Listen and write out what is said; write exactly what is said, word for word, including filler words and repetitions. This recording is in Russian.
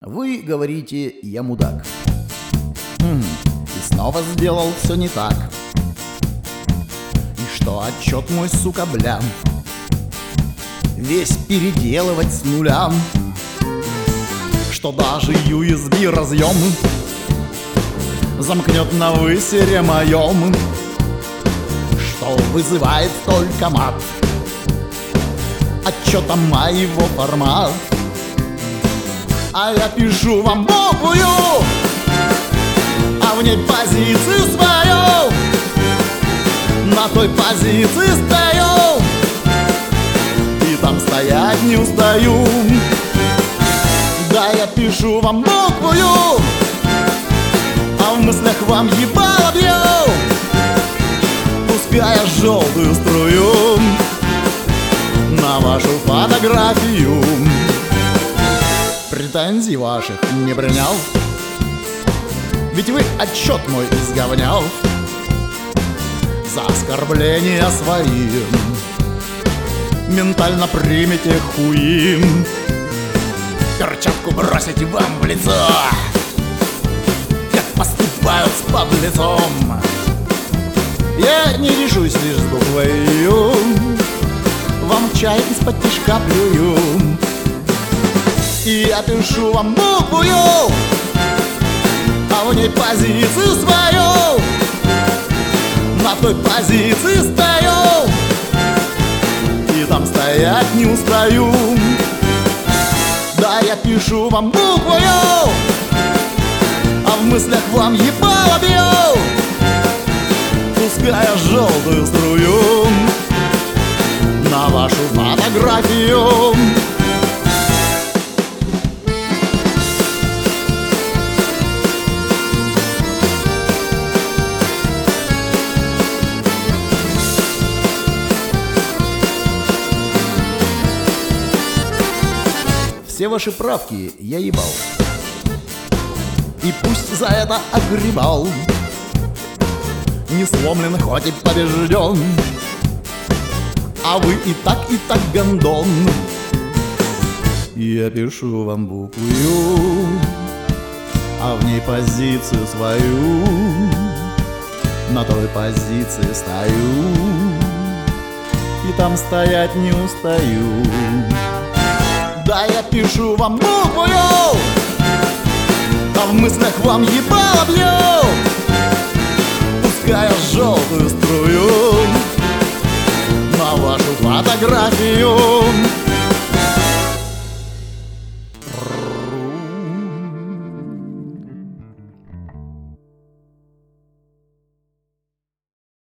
Вы говорите: я мудак. Хм, и снова сделал все не так. И что отчет мой, сука, блям, весь переделывать с нуля, что даже ю эс би разъем замкнет на высере моем, что вызывает только мат отчета моего формат. А я пишу вам буквую, а в ней позицию свою, на той позиции стою, и там стоять не устаю. Да, я пишу вам буквую, а в мыслях вам ебало бью, пуская желтую струю на вашу фотографию. Претензий ваших не принял, ведь вы отчет мой изговнял. За оскорбления свои ментально примите хуи, перчатку бросите вам в лицо, как поступают с подлецом. Я не решусь лишь с буквой Ю, вам чай из-под тишка плюю. И я пишу вам букву Ю, а в ней позицию свою, на той позиции стою, и там стоять не устаю. Да, я пишу вам букву Ю, а в мыслях вам ебало бью, пуская желтую струю на вашу фотографию. Все ваши правки я ебал, и пусть за это огребал, не сломлен, хоть и побежден, а вы и так, и так гондон. Я пишу вам букву Ю, а в ней позицию свою, на той позиции стою, и там стоять не устаю. Да, я пишу вам букву Ю, а в мыслях вам ебало бью, пуская желтую струю на вашу фотографию.